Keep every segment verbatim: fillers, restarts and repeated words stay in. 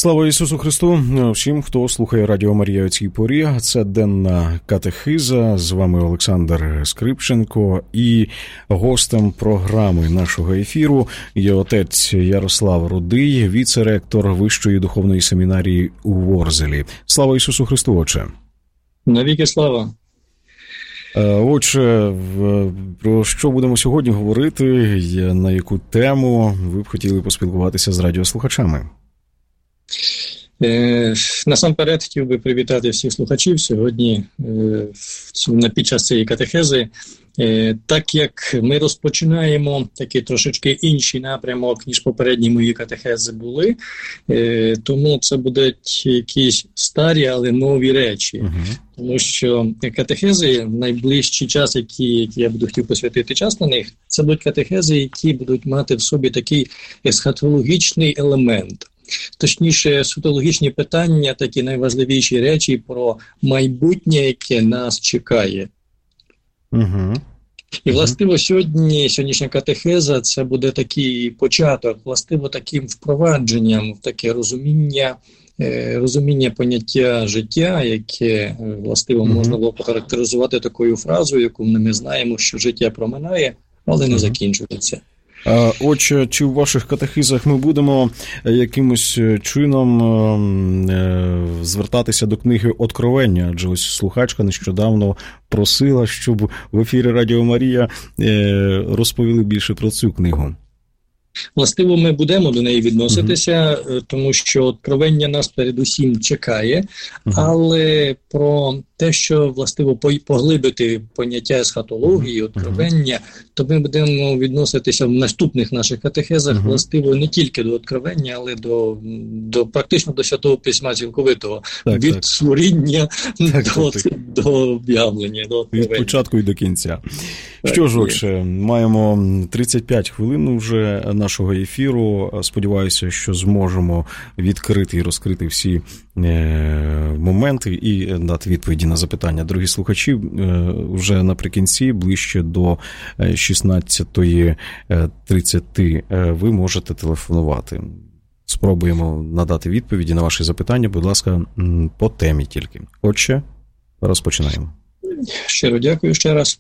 Слава Ісусу Христу! Всім, хто слухає Радіо Марія у цій порі. Це денна катехиза. З вами Олександр Скрипченко. І гостем програми нашого ефіру є отець Ярослав Рудий, віце-ректор Вищої духовної семінарії у Ворзелі. Слава Ісусу Христу, отче! Навіки слава! Отже, про що будемо сьогодні говорити, на яку тему ви б хотіли поспілкуватися з радіослухачами? Е, насамперед хотів би привітати всіх слухачів сьогодні е, під час цієї катехези. Е, так як ми розпочинаємо такий трошечки інший напрямок, ніж попередні мої катехези були, е, тому це будуть якісь старі, але нові речі. Uh-huh. Тому що катехези, в найближчий час, які, які я буду хотів посвятити час на них, це будуть катехези, які будуть мати в собі такий есхатологічний елемент. Точніше, есхатологічні питання, такі найважливіші речі про майбутнє, яке нас чекає. Угу. І, властиво, сьогодні, сьогоднішня катехеза, це буде такий початок, властиво, таким впровадженням в таке розуміння, е, розуміння поняття життя, яке, властиво, угу. можна було похарактеризувати такою фразою, яку ми знаємо, що життя проминає, але не угу. закінчується. Отже, чи в ваших катехизах ми будемо якимось чином звертатися до книги «Откровення»? Адже ось слухачка нещодавно просила, щоб в ефірі Радіо Марія розповіли більше про цю книгу. Властиво, ми будемо до неї відноситися, uh-huh. тому що откровення нас передусім чекає, uh-huh. але про те, що, властиво, поглибити поняття есхатології, откровення, uh-huh. то ми будемо відноситися в наступних наших катехезах, uh-huh. властиво, не тільки до откровення, але до, до практично до Святого Письма цілковитого, так, від так. створіння так, до, так. до об'явлення, до откровення. Від початку і до кінця. Так, що ж, отже, маємо тридцять п'ять хвилин вже нашого ефіру. Сподіваюся, що зможемо відкрити і розкрити всі е, моменти і дати відповіді на запитання. Дорогі слухачі, е, вже наприкінці, ближче до шістнадцятої тридцять, ви можете телефонувати. Спробуємо надати відповіді на ваші запитання, будь ласка, по темі тільки. Отже, розпочинаємо. Щиро дякую ще раз.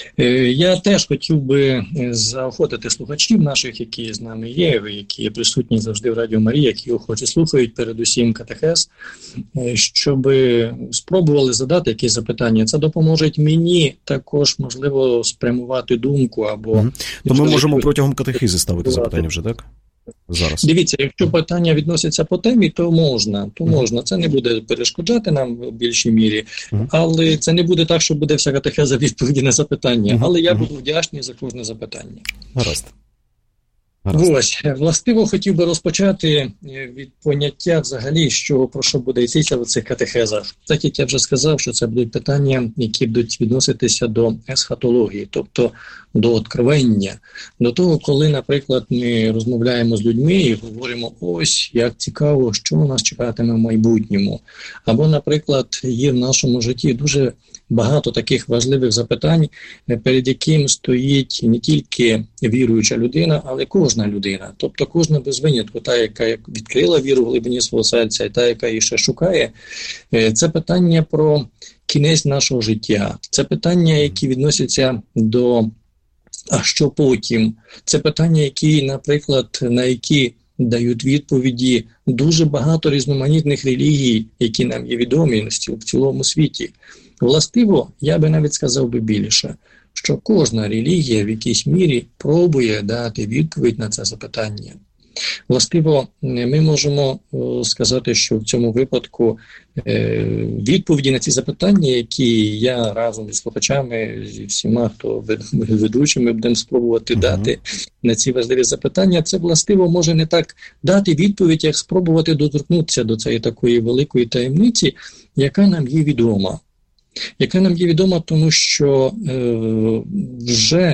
Я теж хотів би заохотити слухачів наших, які з нами є, які є присутні завжди в Радіо Марія, які охоче слухають, передусім катехез, щоб спробували задати якісь запитання. Це допоможе мені також, можливо, спрямувати думку або... Угу. То ми можемо протягом катехизи ставити запитання вже, так? Зараз. Дивіться, якщо питання відносяться по темі, то можна, то можна. Це не буде перешкоджати нам в більшій мірі, uh-huh. але це не буде так, що буде вся катехеза відповіді на запитання. Uh-huh. Але я буду вдячний за кожне запитання. Гаразд. Гаразд. Ось, властиво хотів би розпочати від поняття взагалі, що, про що буде йтися в цих катехезах. Так як я вже сказав, що це будуть питання, які будуть відноситися до есхатології, тобто до откровення, до того, коли, наприклад, ми розмовляємо з людьми і говоримо, ось, як цікаво, що нас чекатиме в майбутньому. Або, наприклад, є в нашому житті дуже багато таких важливих запитань, перед яким стоїть не тільки віруюча людина, але кожна людина. Тобто кожна без винятку, та, яка відкрила віру в глибині свого серця, і та, яка її ще шукає. Це питання про кінець нашого життя. Це питання, які відносяться до «а що потім?». Це питання, які, наприклад, на які дають відповіді дуже багато різноманітних релігій, які нам є відомі в цілому світі. Властиво, я би навіть сказав би більше, що кожна релігія в якійсь мірі пробує дати відповідь на це запитання. Властиво, ми можемо сказати, що в цьому випадку відповіді на ці запитання, які я разом із слухачами, зі всіма, хто ведучими, будемо спробувати uh-huh. дати на ці важливі запитання, це, властиво, може не так дати відповідь, як спробувати доторкнутися до цієї такої великої таємниці, яка нам є відома. Яка нам є відома, тому що е, вже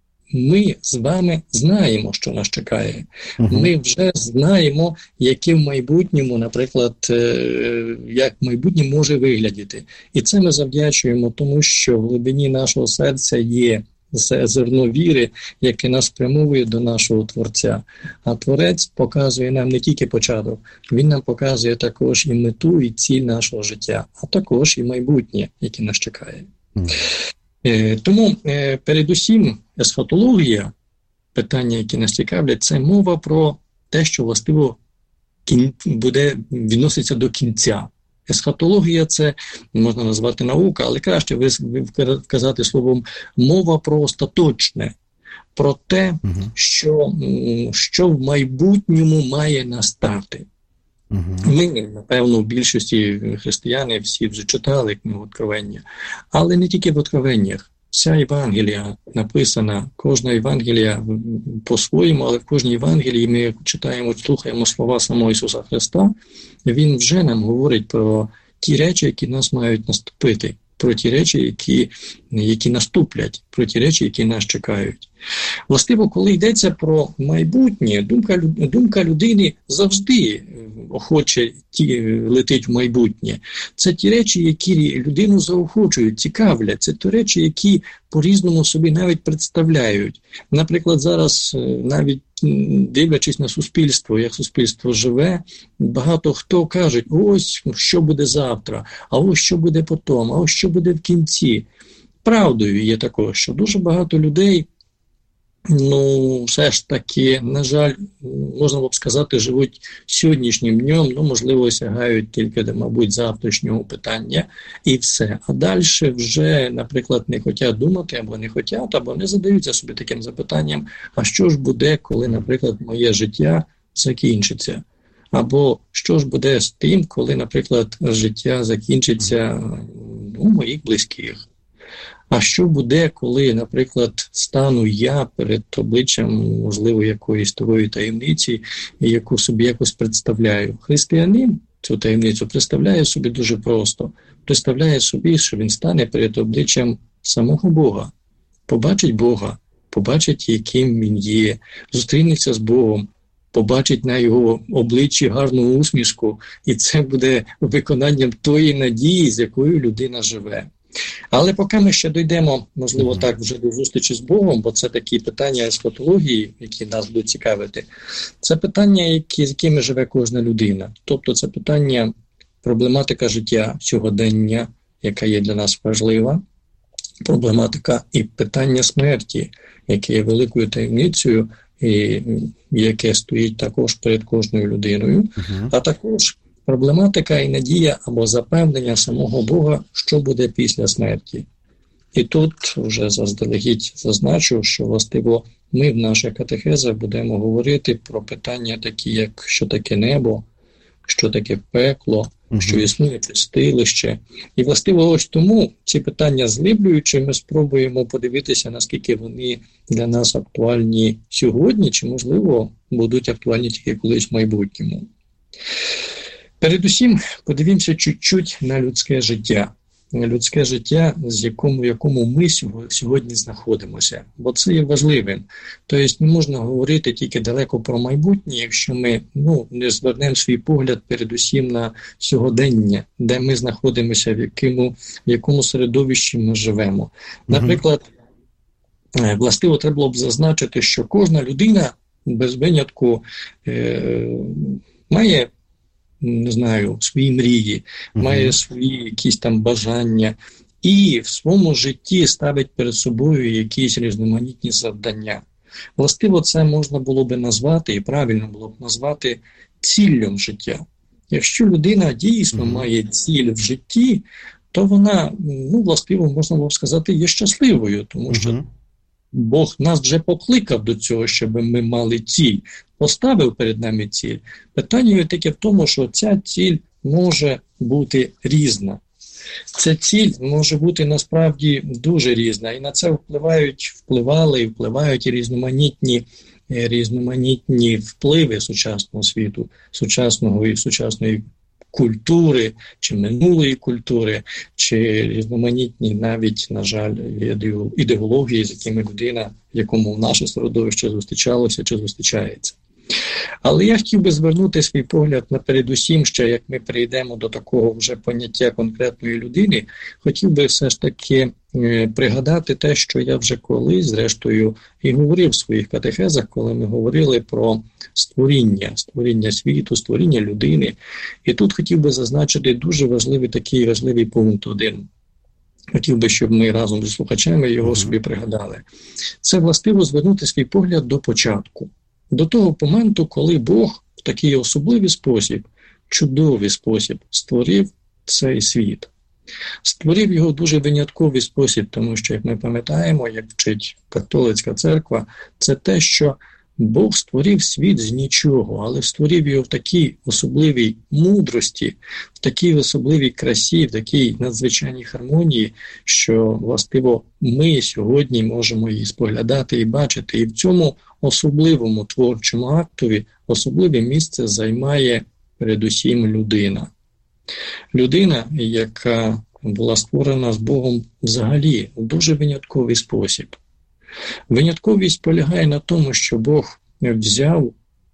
ми з вами знаємо, що нас чекає. Uh-huh. Ми вже знаємо, яке в майбутньому, наприклад, е, як майбутнє може виглядати. І це ми завдячуємо тому, що в глибині нашого серця є це зерно віри, яке нас спрямовує до нашого Творця. А Творець показує нам не тільки початок, він нам показує також і мету, і ціль нашого життя, а також і майбутнє, яке нас чекає. Mm. Е, тому е, передусім есхатологія, питання, які нас цікавлять, це мова про те, що властиво кін... буде відноситься до кінця. Есхатологія – це, можна назвати наука, але краще вказати словом мова про остаточне, про те, угу. що, що в майбутньому має настати. Угу. Ми, напевно, в більшості християни всі вже читали книгу Откровення, але не тільки в Откровеннях. Вся Євангелія написана, кожна Євангелія по-своєму, але в кожній Євангелії ми читаємо, слухаємо слова самого Ісуса Христа, Він вже нам говорить про ті речі, які нас мають наступити, про ті речі, які, які наступлять, про ті речі, які нас чекають. Властиво, коли йдеться про майбутнє, думка, думка людини завжди охоче ті, летить в майбутнє. Це ті речі, які людину заохочують, цікавлять. Це ті речі, які по-різному собі навіть представляють. Наприклад, зараз навіть дивлячись на суспільство, як суспільство живе, багато хто кажуть, ось що буде завтра, а ось що буде потім, а ось що буде в кінці. Правдою є також, що дуже багато людей, ну, все ж таки, на жаль, можна б сказати, живуть сьогоднішнім днем, ну, можливо, сягають тільки до, мабуть, завтрашнього питання і все. А далі вже, наприклад, не хочуть думати, або не хочуть, або не задаються собі таким запитанням, а що ж буде, коли, наприклад, моє життя закінчиться? Або що ж буде з тим, коли, наприклад, життя закінчиться у моїх близьких? А що буде, коли, наприклад, стану я перед обличчям, можливо, якоїсь такої таємниці, яку собі якось представляю? Християнин цю таємницю представляє собі дуже просто. Представляє собі, що він стане перед обличчям самого Бога. Побачить Бога, побачить, яким він є, зустрінеться з Богом, побачить на його обличчі гарну усмішку, і це буде виконанням тої надії, з якою людина живе. Але поки ми ще дійдемо, можливо, mm-hmm. так, вже до зустрічі з Богом, бо це такі питання есхатології, які нас будуть цікавити, це питання, які, з якими живе кожна людина. Тобто це питання, проблематика життя сьогодення, яка є для нас важлива, проблематика і питання смерті, яке є великою таємницею, і яке стоїть також перед кожною людиною, mm-hmm. а також проблематика і надія або запевнення самого Бога, що буде після смерті. І тут вже заздалегідь зазначу, що, властиво, ми в наших катехезах будемо говорити про питання такі, як що таке небо, що таке пекло, угу. що існує чистилище. І, властиво, ось тому ці питання зглиблюючи, ми спробуємо подивитися, наскільки вони для нас актуальні сьогодні, чи, можливо, будуть актуальні тільки колись в майбутньому. Передусім, подивімося чуть-чуть на людське життя. Людське життя, з якому, в якому ми сьогодні знаходимося. Бо це є важливим. Тобто не можна говорити тільки далеко про майбутнє, якщо ми ну, не звернемо свій погляд передусім на сьогодення, де ми знаходимося, в якому, в якому середовищі ми живемо. Наприклад, властиво треба було б зазначити, що кожна людина без винятку е- має не знаю, свої мрії, uh-huh. має свої якісь там бажання і в своєму житті ставить перед собою якісь різноманітні завдання. Властиво це можна було би назвати, і правильно було б назвати ціллю життя. Якщо людина дійсно uh-huh. має ціль в житті, то вона, ну, властиво, можна було б сказати, є щасливою, тому uh-huh. що Бог нас вже покликав до цього, щоб ми мали ціль, поставив перед нами ціль. Питання таке в тому, що ця ціль може бути різна. Ця ціль може бути насправді дуже різна, і на це впливають, впливали і впливають і різноманітні, різноманітні впливи сучасного світу, сучасного і сучасної культури, чи минулої культури, чи різноманітні навіть, на жаль, ідеології, з якими людина, в якому наше середовище зустрічалося чи зустрічається. Але я хотів би звернути свій погляд на передусім, ще як ми прийдемо до такого вже поняття конкретної людини, хотів би все ж таки е, пригадати те, що я вже колись, зрештою, і говорив в своїх катехезах, коли ми говорили про створіння, створіння світу, створіння людини. І тут хотів би зазначити дуже важливий такий важливий пункт один. Хотів би, щоб ми разом зі слухачами його собі пригадали. Це властиво звернути свій погляд до початку. До того моменту, коли Бог в такий особливий спосіб, чудовий спосіб створив цей світ. Створив його в дуже винятковий спосіб, тому що, як ми пам'ятаємо, як вчить католицька церква, це те, що Бог створив світ з нічого, але створив його в такій особливій мудрості, в такій особливій красі, в такій надзвичайній гармонії, що, властиво, ми сьогодні можемо її споглядати і бачити. І в цьому особливому творчому актові особливе місце займає передусім людина. Людина, яка була створена з Богом взагалі в дуже винятковий спосіб. Винятковість полягає на тому, що Бог взяв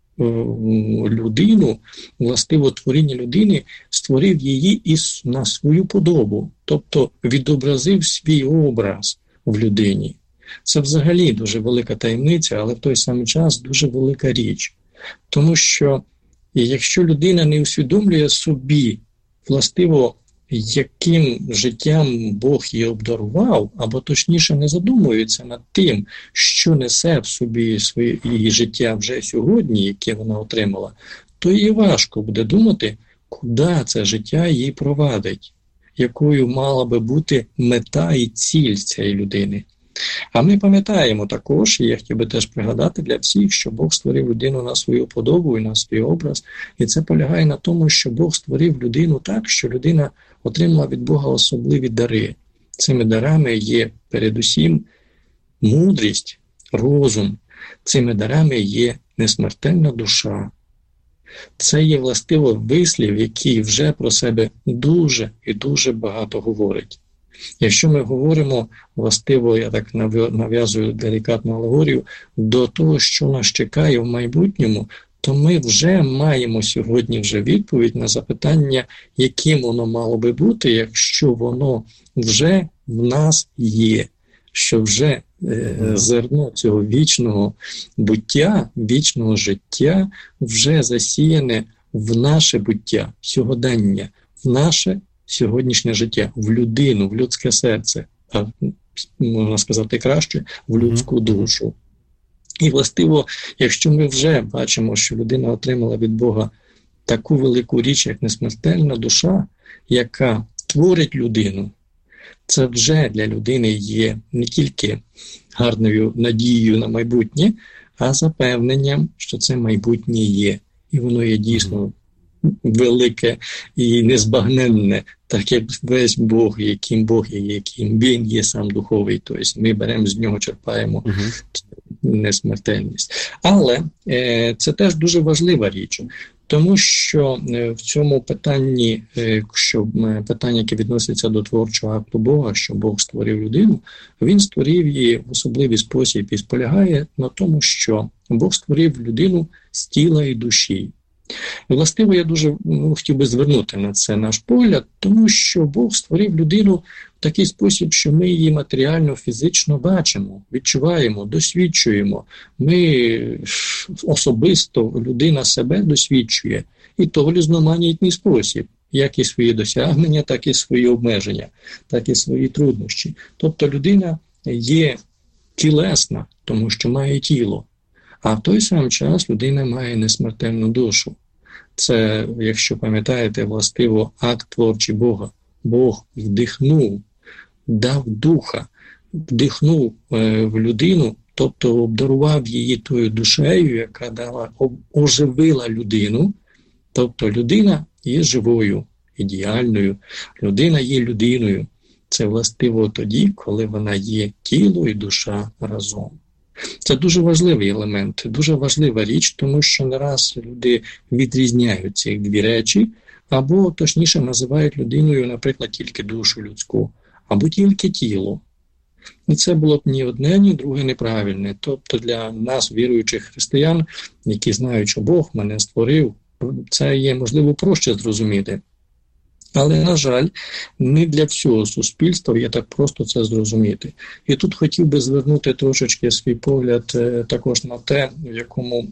людину, властиво творіння людини, створив її із, на свою подобу, тобто відобразив свій образ в людині. Це взагалі дуже велика таємниця, але в той самий час дуже велика річ. Тому що якщо людина не усвідомлює собі, властиво, яким життям Бог її обдарував, або точніше не задумується над тим, що несе в собі своє її життя вже сьогодні, яке вона отримала, то їй важко буде думати, куди це життя її провадить, якою мала би бути мета і ціль цієї людини. А ми пам'ятаємо також, і я хотів би теж пригадати для всіх, що Бог створив людину на свою подобу і на свій образ. І це полягає на тому, що Бог створив людину так, що людина отримала від Бога особливі дари. Цими дарами є передусім мудрість, розум. Цими дарами є несмертельна душа. Це є властиво вислів, який вже про себе дуже і дуже багато говорить. Якщо ми говоримо, властиво, я так нав'язую делікатну алегорію, до того, що нас чекає в майбутньому, то ми вже маємо сьогодні вже відповідь на запитання, яким воно мало би бути, якщо воно вже в нас є, що вже е, зерно цього вічного буття, вічного життя вже засіяне в наше буття, сьогодення, в наше сьогоднішнє життя, в людину, в людське серце, а можна сказати краще, в людську душу. І, властиво, якщо ми вже бачимо, що людина отримала від Бога таку велику річ, як несмертельна душа, яка творить людину, це вже для людини є не тільки гарною надією на майбутнє, а запевненням, що це майбутнє є. І воно є дійсно велике і незбагненне, так як весь Бог, яким Бог є, яким Він є сам духовий. Тобто ми беремо з нього, черпаємо uh-huh. несмертельність. Але е, це теж дуже важлива річ, тому що е, в цьому питанні, е, що е, питання, яке відноситься до творчого акту Бога, що Бог створив людину, Він створив її в особливий спосіб і полягає на тому, що Бог створив людину з тіла і душі. І, властиво, я дуже ну, хотів би звернути на це наш погляд, тому що Бог створив людину в такий спосіб, що ми її матеріально, фізично бачимо, відчуваємо, досвідчуємо. Ми особисто, людина себе досвідчує, і то в різноманітний спосіб, як і свої досягнення, так і свої обмеження, так і свої труднощі. Тобто людина є тілесна, тому що має тіло. А в той самий час людина має несмертельну душу. Це, якщо пам'ятаєте, властиво акт творчий Бога. Бог вдихнув, дав духа, вдихнув е, в людину, тобто обдарував її тою душею, яка дала, оживила людину. Тобто людина є живою, ідеальною, людина є людиною. Це властиво тоді, коли вона є тіло і душа разом. Це дуже важливий елемент, дуже важлива річ, тому що не раз люди відрізняють ці дві речі, або, точніше, називають людиною, наприклад, тільки душу людську, або тільки тіло. І це було б ні одне, ні друге неправильне. Тобто для нас, віруючих християн, які знають, що Бог мене створив, це є, можливо, проще зрозуміти. Але, на жаль, не для всього суспільства є так просто це зрозуміти. І тут хотів би звернути трошечки свій погляд е, також на те, в якому,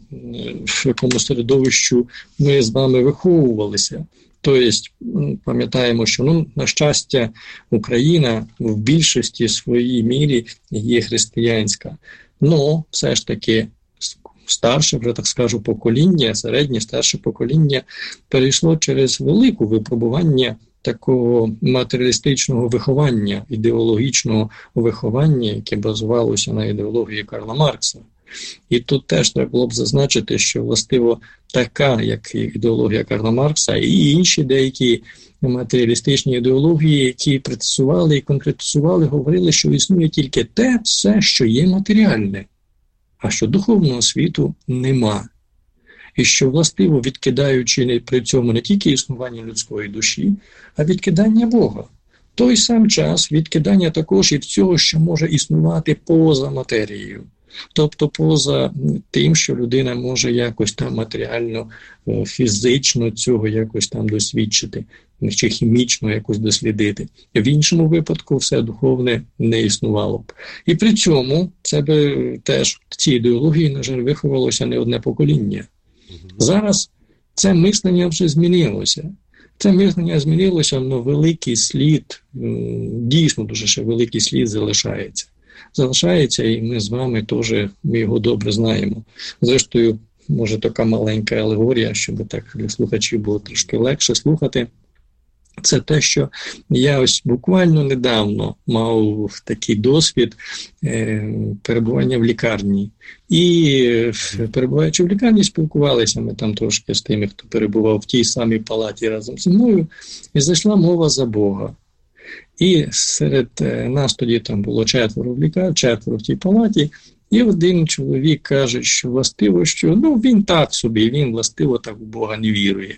в якому середовищу ми з вами виховувалися. Тобто, пам'ятаємо, що, ну, на щастя, Україна в більшості своїй мірі є християнська. Ну, все ж таки, старше, вже так скажу, покоління, середнє, старше покоління перейшло через велике випробування такого матеріалістичного виховання, ідеологічного виховання, яке базувалося на ідеології Карла Маркса. І тут теж треба було б зазначити, що, властиво, така, як ідеологія Карла Маркса, і інші деякі матеріалістичні ідеології, які прецизували і конкретизували, говорили, що існує тільки те все, що є матеріальне, а що духовного світу нема. І що, властиво, відкидаючи при цьому не тільки існування людської душі, а відкидання Бога. В той сам час відкидання також і всього, що може існувати поза матерією. Тобто поза тим, що людина може якось там матеріально, фізично цього якось там досвідчити, чи хімічно якось дослідити. В іншому випадку все духовне не існувало б. І при цьому це би теж в цій ідеології, на жаль, виховалося не одне покоління. Зараз це мислення вже змінилося. Це мислення змінилося, але великий слід, дійсно дуже ще великий слід залишається. Залишається, і ми з вами теж, ми його добре знаємо. Зрештою, може, така маленька алегорія, щоб так для слухачів було трошки легше слухати. Це те, що я ось буквально недавно мав такий досвід е, перебування в лікарні. І е, перебуваючи в лікарні, спілкувалися ми там трошки з тими, хто перебував в тій самій палаті разом зі мною, і зайшла мова за Бога. І серед нас тоді там було четверо в лікарні, четверо в тій палаті, і один чоловік каже, що властиво, що ну він так собі, він властиво так в Бога не вірує.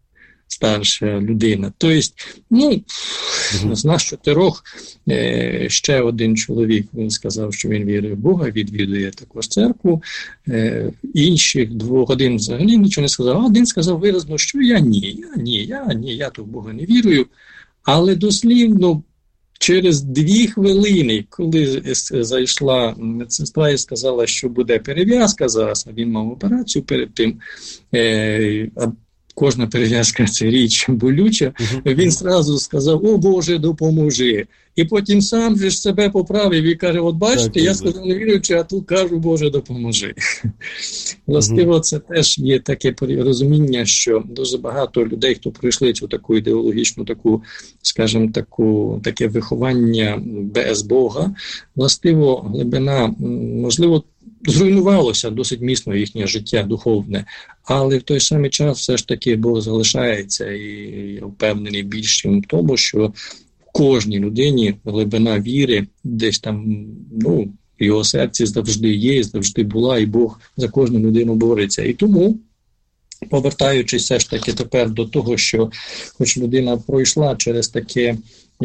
Старша людина. Тобто, ну, mm-hmm. з нас чотирьох е, ще один чоловік, він сказав, що він вірує в Бога, відвідує також церкву. Е, інших двох, один взагалі нічого не сказав, а один сказав виразно, що я ні, я ні, я ні, я то в Бога не вірую. Але дослівно через дві хвилини, коли зайшла медсестра і сказала, що буде перев'язка зараз, а він мав операцію перед тим, е, а кожна перев'язка – це річ болюча, uh-huh. він зразу сказав, о Боже, допоможи. І потім сам же себе поправив і каже, от бачите, так, я сказав не віруючи, а тут кажу, Боже, допоможи. Властиво, uh-huh. це теж є таке розуміння, що дуже багато людей, хто пройшли цю таку ідеологічну, таку, скажімо, таку, таке виховання без Бога, властиво глибина, можливо, зруйнувалося досить міцно їхнє життя духовне, але в той самий час все ж таки Бог залишається, і я впевнений більше в тому, що в кожній людині глибина віри десь там, ну, в його серці завжди є, завжди була, і Бог за кожну людину бореться. І тому, повертаючись все ж таки тепер до того, що хоч людина пройшла через таке,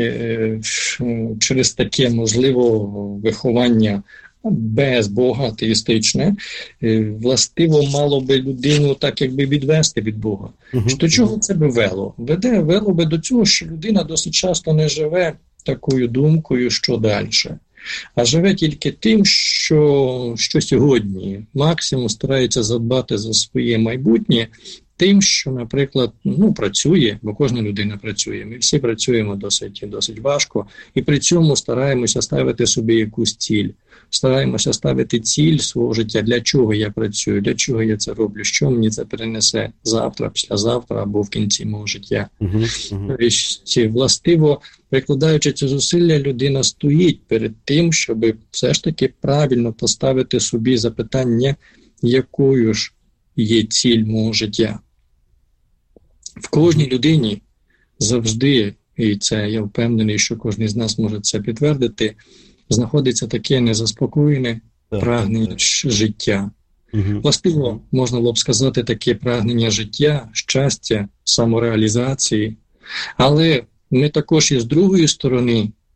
через таке, можливо, виховання без Бога, атеїстичне, властиво мало би людину так якби відвести від Бога. Uh-huh. До чого це би вело? Веде, вело би до цього, що людина досить часто не живе такою думкою, що далі. А живе тільки тим, що, що сьогодні. Максимум старається задбати за своє майбутнє тим, що, наприклад, ну, працює, бо кожна людина працює. Ми всі працюємо досить, досить важко, і при цьому стараємося ставити собі якусь ціль. Стараємося ставити ціль свого життя, для чого я працюю, для чого я це роблю, що мені це принесе завтра, післязавтра або в кінці мого життя. Uh-huh, uh-huh. Властиво, прикладаючи ці зусилля, людина стоїть перед тим, щоб все ж таки правильно поставити собі запитання, якою ж є ціль мого життя. В кожній людині завжди, і це я впевнений, що кожен з нас може це підтвердити, знаходиться таке незаспокоєне так, прагнення так. життя. Угу. Властиво, можна було б сказати, таке прагнення життя, щастя, самореалізації. Але ми також і з другої сторони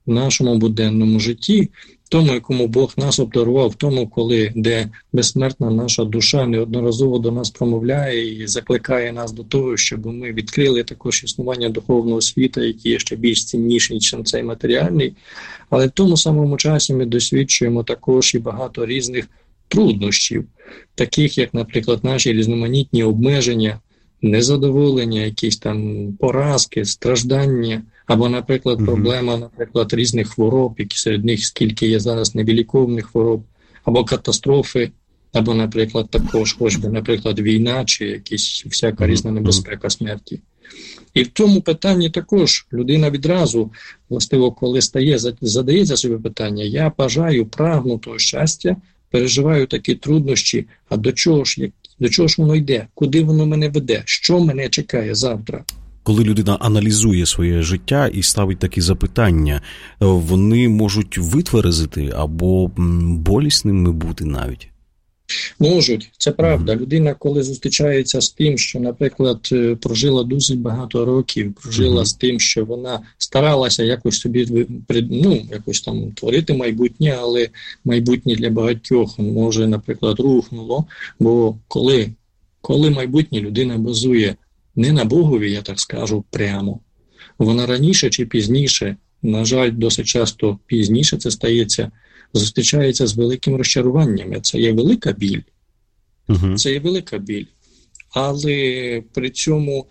в нашому буденному житті, тому, якому Бог нас обдарував, в тому, коли, де безсмертна наша душа неодноразово до нас промовляє і закликає нас до того, щоб ми відкрили також існування духовного світу, який є ще більш цінніший, ніж цей матеріальний. Але в тому самому часі ми досвідчуємо також і багато різних труднощів, таких як, наприклад, наші різноманітні обмеження, незадоволення, якісь там поразки, страждання, або, наприклад, mm-hmm. проблема, наприклад, різних хвороб, які серед них скільки є зараз невиліковних хвороб, або катастрофи, або, наприклад, також, хоч би, наприклад, війна, чи якісь всяка різна небезпека смерті. І в тому питанні також людина відразу, властиво, коли стає, задається собі питання, я бажаю, прагну того щастя, переживаю такі труднощі, а до чого ж, як, до чого ж воно йде, куди воно мене веде, що мене чекає завтра? Коли людина аналізує своє життя і ставить такі запитання, вони можуть витверезити або болісними бути навіть. Можуть, це правда. Людина, коли зустрічається з тим, що, наприклад, прожила досить багато років, прожила mm-hmm. з тим, що вона старалася якось собі, ну, якось там творити майбутнє, але майбутнє для багатьох може, наприклад, рухнуло, бо коли, коли майбутнє людина базує не на Богові, я так скажу прямо, вона раніше чи пізніше, на жаль, досить часто пізніше це стається, зустрічається з великим розчаруванням. Це є велика біль. Uh-huh. Це є велика біль. Але при цьому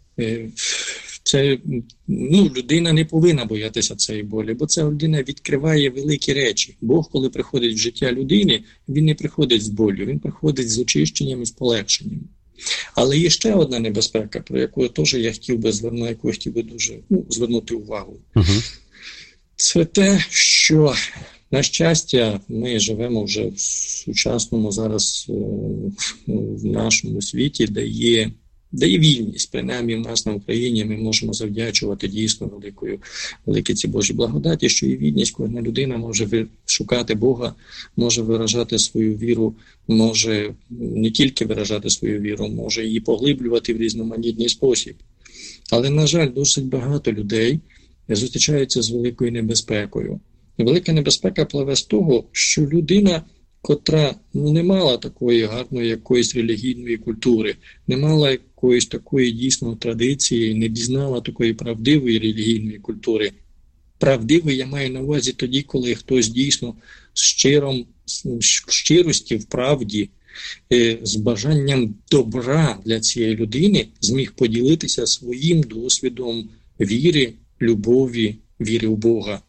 це, ну, людина не повинна боятися цієї болі, бо ця людина відкриває великі речі. Бог, коли приходить в життя людини, він не приходить з болю, він приходить з очищенням і з полегшенням. Але є ще одна небезпека, про яку теж я хотів би звернути, яку я хотів би дуже ну, звернути увагу. Uh-huh. Це те, що, на щастя, ми живемо вже в сучасному зараз в нашому світі, де є, де є вільність. Принаймні в нас на Україні ми можемо завдячувати дійсно великою, великій цій Божій благодаті, що є вільність, кожна людина може шукати Бога, може виражати свою віру, може не тільки виражати свою віру, може її поглиблювати в різноманітний спосіб. Але, на жаль, досить багато людей зустрічаються з великою небезпекою. Велика небезпека пливе з того, що людина, котра ну, не мала такої гарної якоїсь релігійної культури, не мала якоїсь такої дійсно традиції, не дізнала такої правдивої релігійної культури. Правдивий я маю на увазі тоді, коли хтось дійсно з щиром, в щирості, в правді, з бажанням добра для цієї людини зміг поділитися своїм досвідом віри, любові, віри в Бога.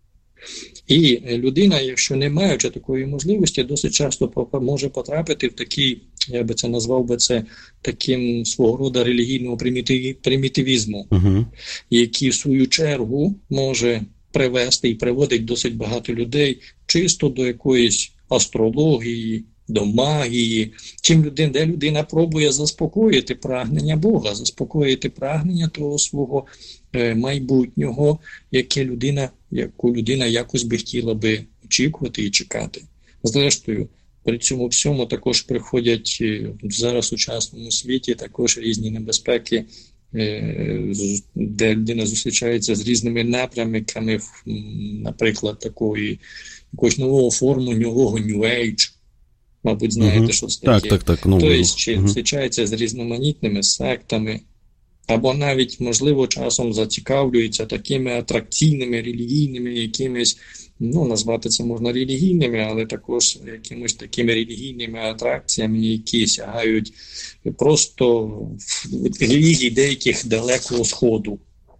І людина, якщо не маючи такої можливості, досить часто може потрапити в такий, я би це назвав би це, таким свого роду релігійного примітивізму, uh-huh. який в свою чергу може привести і приводить досить багато людей чисто до якоїсь астрології, до магії, чим людина, де людина пробує заспокоїти прагнення Бога, заспокоїти прагнення того свого е, майбутнього, яке людина, яку людина якось би хотіла би очікувати і чекати. Зрештою, при цьому всьому також приходять е, зараз у сучасному світі також різні небезпеки, е, де людина зустрічається з різними напрямками, наприклад, такої якогось нового форму, нового New Age. Мабуть, знаєте, uh-huh. що це таке. Так, так, так. Ну, тобто, чи uh-huh. зустрічається з різноманітними сектами, або навіть, можливо, часом зацікавлюється такими атракційними, релігійними якимись, ну, назвати це можна релігійними, але також якимось такими релігійними атракціями, які сягають просто релігій деяких Далекого Сходу.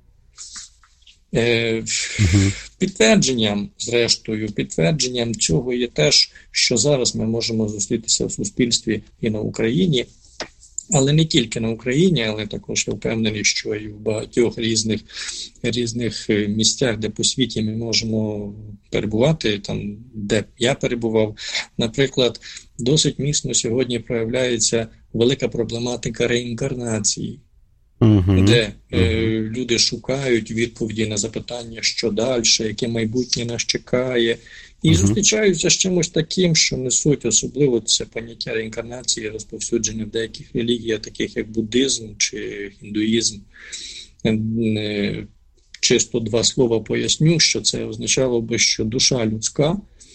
Е, uh-huh. Підтвердженням, зрештою, підтвердженням цього є теж, що зараз ми можемо зустрітися в суспільстві і на Україні, але не тільки на Україні, але також я впевнений, що і в багатьох різних, різних місцях, де по світі ми можемо перебувати, там, де я перебував. Наприклад, досить міцно сьогодні проявляється велика проблематика реінкарнації. Uh-huh. Де е, uh-huh. люди шукають відповіді на запитання, що далі, яке майбутнє нас чекає, і uh-huh. зустрічаються з чимось таким, що несуть особливо це поняття реінкарнації, розповсюдження в деяких релігіях, таких як буддизм чи індуїзм. Е, чисто два слова поясню, що це означало би, що душа людська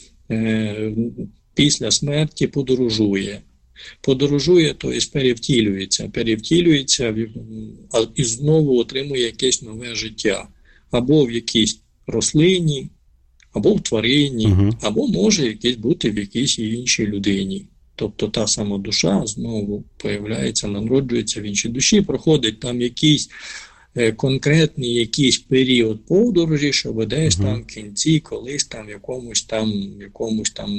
е, після смерті подорожує. Подорожує, то і перевтілюється, перевтілюється і знову отримує якесь нове життя. Або в якійсь рослині, або в тварині, uh-huh. або може якесь бути в якійсь іншій людині. Тобто та сама душа знову появляється, народжується в іншій душі, проходить там якийсь е, конкретний якийсь період подорожі, щоб десь uh-huh. там в кінці, колись там в якомусь там, якомусь там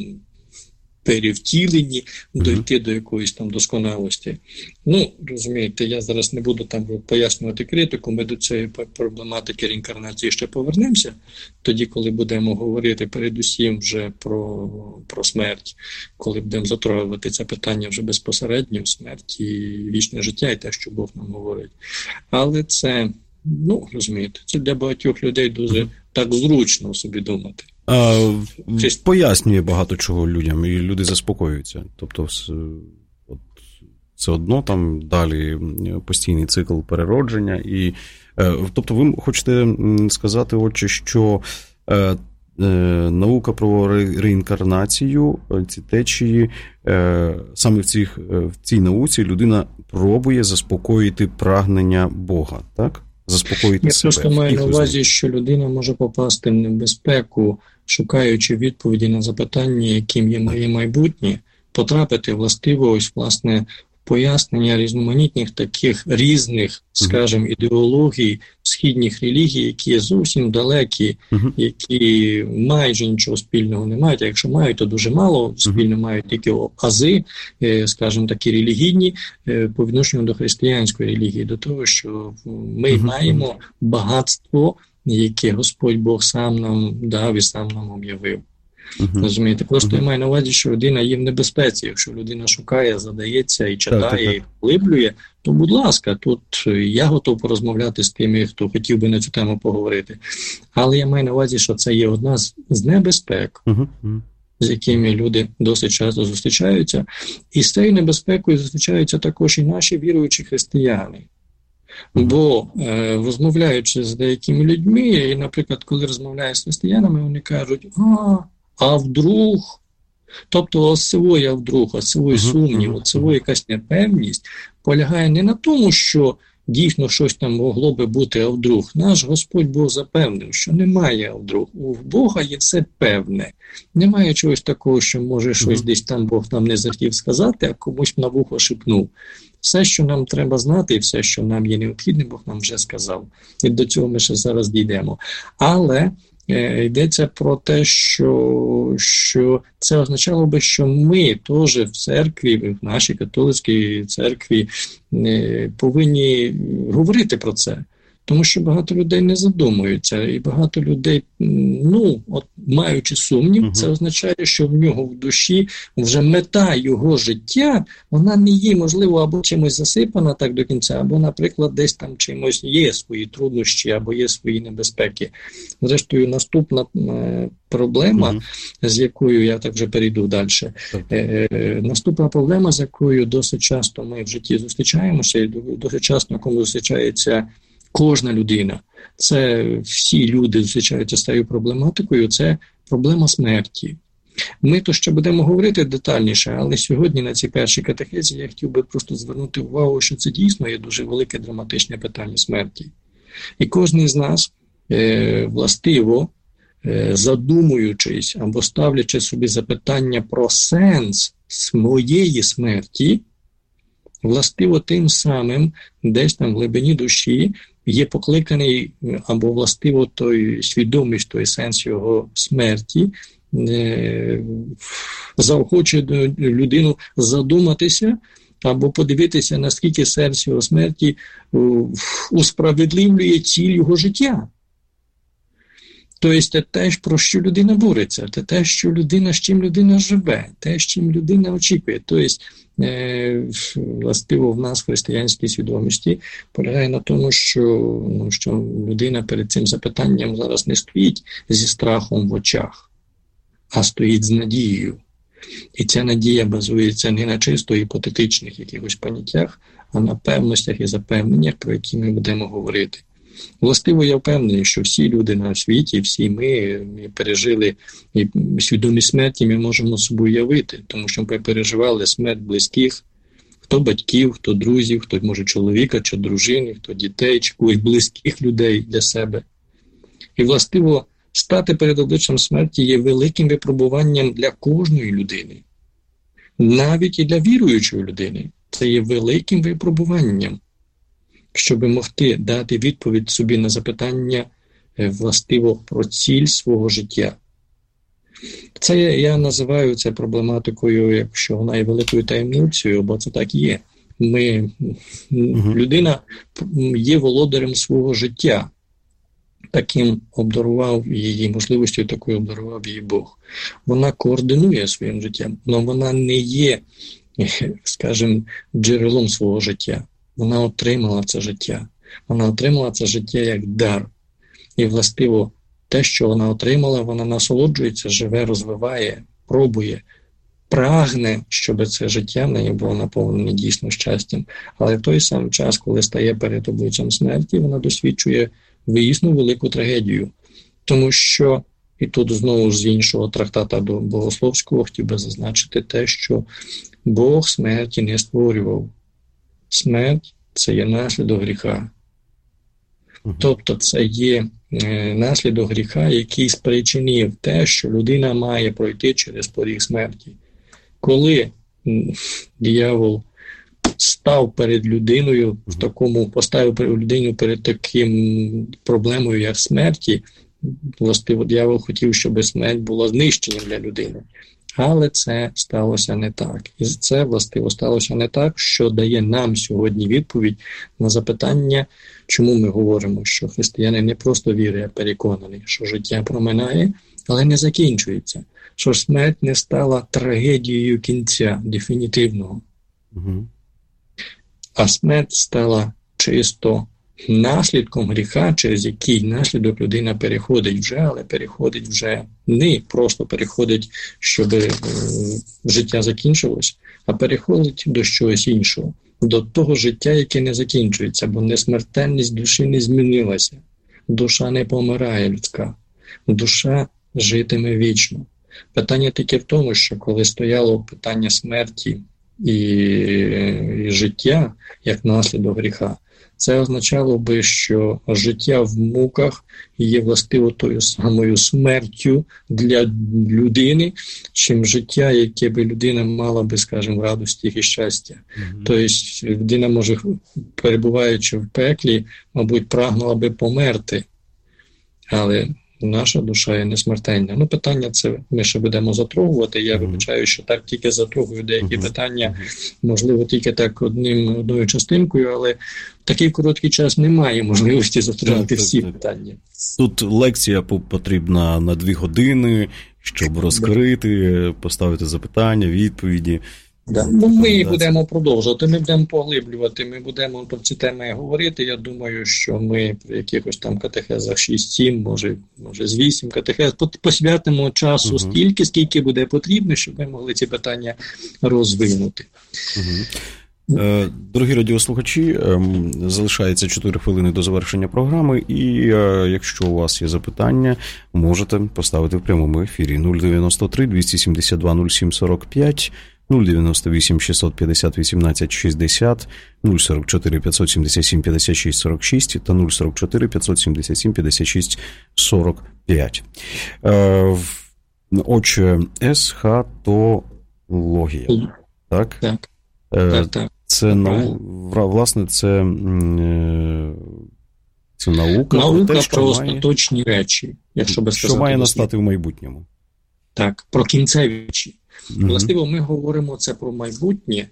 перевтіленні дойти mm-hmm. до якоїсь там досконалості. Ну, розумієте, я зараз не буду там пояснювати критику, ми до цієї проблематики реінкарнації ще повернемося, тоді, коли будемо говорити передусім вже про, про смерть, коли будемо затрагувати це питання вже безпосередньо, смерть і вічне життя, і те, що Бог нам говорить. Але це, ну, розумієте, це для багатьох людей дуже mm-hmm. так зручно собі думати. А, пояснює багато чого людям, і люди заспокоюються. Тобто, от, все одно там далі постійний цикл переродження. І, тобто, ви хочете сказати, отже, що е, е, наука про реінкарнацію, ці течії, е, саме в, цих, в цій науці людина пробує заспокоїти прагнення Бога, так? Заспокоїти Я себе. Я просто маю на увазі, що людина може попасти в небезпеку, шукаючи відповіді на запитання, яким є моє майбутнє, потрапити властиво ось, власне, пояснення різноманітних таких різних, скажімо, ідеологій, східних релігій, які є зовсім далекі, uh-huh. які майже нічого спільного не мають, а якщо мають, то дуже мало, спільно uh-huh. мають тільки ази, скажімо, такі релігійні, по відношенню до християнської релігії, до того, що ми uh-huh. маємо багатство, яке Господь Бог сам нам дав і сам нам об'явив. Uh-huh. Розумієте? Просто uh-huh. я маю на увазі, що людина є в небезпеці. Якщо людина шукає, задається і читає, uh-huh. і поглиблює, то, будь ласка, тут я готов порозмовляти з тими, хто хотів би на цю тему поговорити. Але я маю на увазі, що це є одна з, з небезпек, uh-huh. з якими люди досить часто зустрічаються. І з цією небезпекою зустрічаються також і наші віруючі християни. Бо е, розмовляючи з деякими людьми, і, наприклад, коли розмовляю з християнами, вони кажуть, а, а вдруг, тобто осивой, а вдруг, осивой сумнів, осивой якась непевність полягає не на тому, що дійсно щось там могло би бути, а вдруг. Наш Господь Бог запевнив, що немає, а вдруг. У Бога є все певне. Немає чогось такого, що може щось десь там Бог нам не захотів сказати, а комусь на вухо шепнув. Все, що нам треба знати, і все, що нам є необхідне, Бог нам вже сказав. І до цього ми ще зараз дійдемо. Але е, йдеться про те, що, що це означало би, що ми теж в церкві, в нашій католицькій церкві е, повинні говорити про це. Тому що багато людей не задумуються, і багато людей, ну, от маючи сумнів, uh-huh. це означає, що в нього в душі вже мета його життя, вона не є, можливо, або чимось засипана так до кінця, або, наприклад, десь там чимось є свої труднощі, або є свої небезпеки. Зрештою, наступна е, проблема, uh-huh. з якою я так вже перейду далі, uh-huh. е, наступна проблема, з якою досить часто ми в житті зустрічаємося, і досить часто, на кому зустрічається кожна людина, це всі люди зустрічаються з цією проблематикою, це проблема смерті. Ми то ще будемо говорити детальніше, але сьогодні на цій першій катехезі я хотів би просто звернути увагу, що це дійсно є дуже велике драматичне питання смерті. І кожен з нас е, властиво, е, задумуючись або ставлячи собі запитання про сенс своєї смерті, властиво тим самим десь там в глибині душі є покликаний, або властиво той свідомість, той сенс його смерті, е, заохочує людину задуматися або подивитися, наскільки серце його смерті е, усправедливлює ціль його життя. Тобто це те, про що людина бореться, це те, що людина, з чим людина живе, те, з чим людина очікує. Тобто, е, властиво в нас в християнській свідомості полягає на тому, що, ну, що людина перед цим запитанням зараз не стоїть зі страхом в очах, а стоїть з надією. І ця надія базується не на чисто гіпотетичних якихось поняттях, а на певностях і запевненнях, про які ми будемо говорити. Властиво, я впевнений, що всі люди на світі, всі ми, ми пережили і свідомі смерті, ми можемо собі уявити, тому що ми переживали смерть близьких, хто батьків, хто друзів, хто, може, чоловіка чи дружини, хто дітей, чи когось близьких людей для себе. І, властиво, стати перед обличчям смерті є великим випробуванням для кожної людини. Навіть і для віруючої людини. Це є великим випробуванням, щоб могти дати відповідь собі на запитання, властиво, про ціль свого життя. Це я називаю це проблематикою, якщо вона є великою таємницею, бо це так і є. Ми, угу. Людина є володарем свого життя. Таким обдарував її, можливістю такою обдарував її Бог. Вона координує своїм життям, але вона не є, скажімо, джерелом свого життя. Вона отримала це життя. Вона отримала це життя як дар. І, властиво, те, що вона отримала, вона насолоджується, живе, розвиває, пробує, прагне, щоб це життя в неї було наповнене дійсно щастям. Але в той самий час, коли стає перед обличчям смерті, вона досвідчує виїзну велику трагедію. Тому що, і тут знову ж з іншого трактата до Богословського хотів би зазначити те, що Бог смерті не створював. Смерть – це є наслідок гріха. Тобто це є е, наслідок гріха, який спричинив те, що людина має пройти через поріг смерті. Коли м, диявол став перед людиною, в такому, поставив людину перед таким проблемою, як смерті, властиво диявол хотів, щоб смерть була знищенням для людини. Але це сталося не так. І це, властиво, сталося не так, що дає нам сьогодні відповідь на запитання, чому ми говоримо, що християни не просто вірять, а переконані, що життя проминає, але не закінчується. Що смерть не стала трагедією кінця, дефінітивного. Угу. А смерть стала чисто наслідком гріха, через який наслідок людина переходить вже, але переходить вже не просто переходить, щоб е, життя закінчилось, а переходить до чогось іншого, до того життя, яке не закінчується, бо несмертельність душі не змінилася. Душа не помирає людська, душа житиме вічно. Питання тільки в тому, що коли стояло питання смерті і, і життя як наслідок гріха, це означало би, що життя в муках є властиво тою самою смертю для людини, чим життя, яке би людина мала би, скажімо, в радості і щастя. Mm-hmm. Тобто людина може, перебуваючи в пеклі, мабуть, прагнула би померти, але наша душа є несмертельна. Ну, питання це ми ще будемо затрогувати. Я вибачаю, що так тільки затрогую деякі mm-hmm. питання, можливо, тільки так одним, одною частинкою, але в такий короткий час немає можливості затрогати всі питання. Тут лекція потрібна на дві години, щоб розкрити, поставити запитання, відповіді. Да. Ну, ми будемо продовжувати, ми будемо поглиблювати, ми будемо про ці теми говорити. Я думаю, що ми при якихось там катехезах шість-сім, може, може з вісім катехез, посвятимо часу угу. стільки, скільки буде потрібно, щоб ми могли ці питання розвинути. Угу. Дорогі радіослухачі, залишається чотири хвилини до завершення програми, і якщо у вас є запитання, можете поставити в прямому ефірі нуль дев'яносто три двісті сімдесят два нуль сім сорок п'ять, нуль дев'яносто вісім шістсот п'ятдесят вісімнадцять шістдесят, нуль сорок чотири п'ятсот сімдесят сім п'ятдесят шість сорок шість та нуль сорок чотири п'ятсот сімдесят сім п'ятдесят шість сорок п'ять. Отже, есхатологія. Так? Так. Так, так. Це, нау... власне, це, це наука, наука те, про остаточні має... речі, якщо би сказати. Що має настати в майбутньому. Так, про кінцеві речі. Mm-hmm. Властиво, ми говоримо це про майбутнє.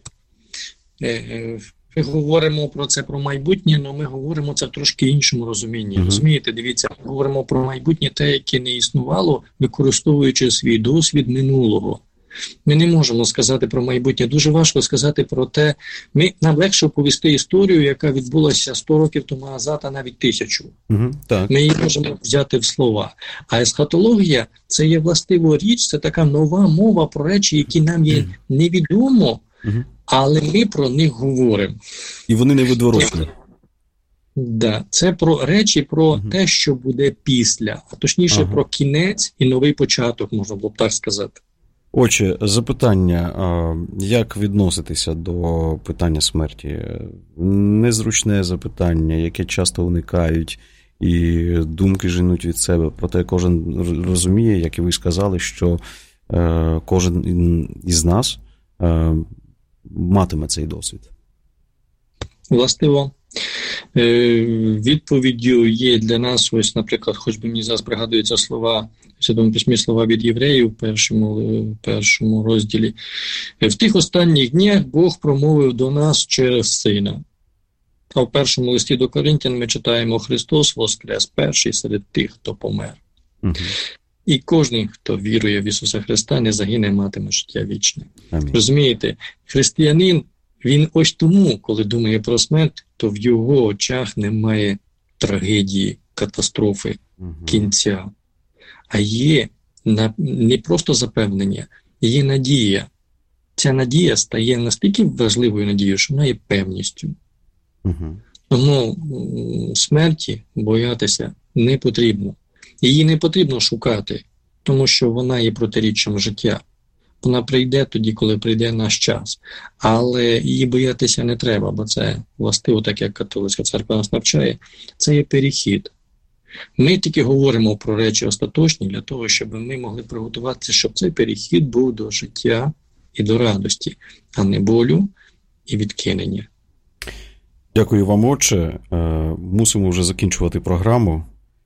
Ми говоримо про це про майбутнє, але ми говоримо це в трошки іншому розумінні. Mm-hmm. Розумієте, дивіться, ми говоримо про майбутнє те, яке не існувало, використовуючи свій досвід минулого. Ми не можемо сказати про майбутнє. Дуже важко сказати про те, ми, нам легше оповісти історію, яка відбулася сто років тому назад, а навіть тисячу. Угу, так. Ми її можемо взяти в слова. А есхатологія – це є властиво річ, це така нова мова про речі, які нам є невідомо, угу. але ми про них говоримо. І вони невідворотні. Да, це про речі, про угу. те, що буде після, а точніше ага. про кінець і новий початок, можна було б так сказати. Отже, запитання, як відноситися до питання смерті? Незручне запитання, яке часто уникають і думки женуть від себе. Проте кожен розуміє, як і ви сказали, що кожен із нас матиме цей досвід. Властиво. Відповіддю є для нас, ось, наприклад, хоч би мені зараз пригадуються слова, в Святому Письмі слова від євреїв в першому, першому розділі. В тих останніх днях Бог промовив до нас через Сина. А в першому листі до Коринтян ми читаємо: Христос воскрес перший серед тих, хто помер. Угу. І кожен, хто вірує в Ісуса Христа, не загине, матиме життя вічне. Амінь. Розумієте, християнин, він ось тому, коли думає про смерть, то в його очах немає трагедії, катастрофи, угу. кінця. А є не просто запевнення, є надія. Ця надія стає настільки важливою надією, що вона є певністю. Угу. Тому смерті боятися не потрібно. Її не потрібно шукати, тому що вона є протиріччям життя. Вона прийде тоді, коли прийде наш час. Але її боятися не треба, бо це властиво, так як католицька церква нас навчає, це є перехід. Ми тільки говоримо про речі остаточні для того, щоб ми могли приготуватися, щоб цей перехід був до життя і до радості, а не болю і відкинення. Дякую вам, отче. Мусимо вже закінчувати програму.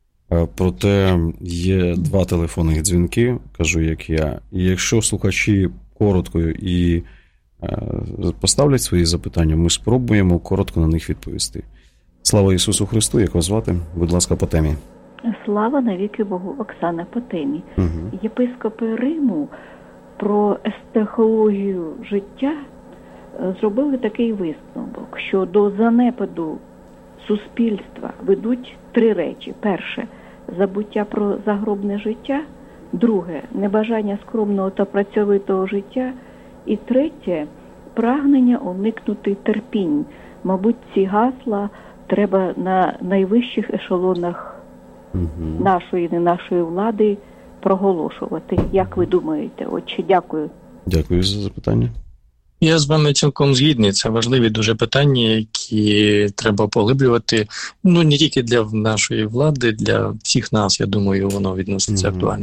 Проте є два телефонних дзвінки, кажу, як я. І якщо слухачі коротко і поставлять свої запитання, ми спробуємо коротко на них відповісти. Слава Ісусу Христу, як вас звати? Будь ласка, по темі. Слава навіки Богу, Оксана по темі. Угу. Єпископи Риму про естехологію життя зробили такий висновок, що до занепаду суспільства ведуть три речі. Перше – забуття про загробне життя. Друге – небажання скромного та працьовитого життя. І третє – прагнення уникнути терпінь. Мабуть, ці гасла треба на найвищих ешелонах угу. нашої, не нашої влади проголошувати. Як ви думаєте? Отче, дякую. Дякую за запитання. Я з вами цілком згідний. Це важливі дуже питання, які треба поглиблювати. Ну, не тільки для нашої влади, для всіх нас, я думаю, воно відноситься mm-hmm. актуально.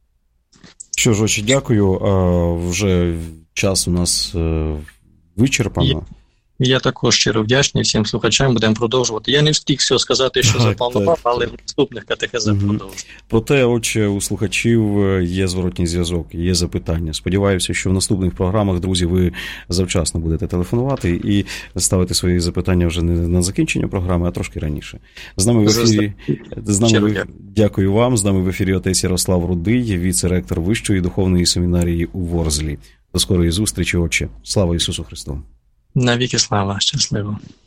Що ж, отче, дякую. А, вже час у нас вичерпано. Я, я також щиро вдячний всім слухачам. Будемо продовжувати. Я не встиг все сказати, що запланував, але в наступних катехезах mm-hmm. продовжую. Проте, отче, у слухачів є зворотній зв'язок, є запитання. Сподіваюся, що в наступних програмах, друзі, ви завчасно будете телефонувати і ставити свої запитання вже не на закінчення програми, а трошки раніше. З нами в ефірі, з нами, дякую вам, з нами в ефірі отець Ярослав Рудий, віце-ректор Вищої духовної семінарії у Ворзлі. До скорої зустрічі, отче. Слава Ісусу Христу! Навіки слава, щасливо.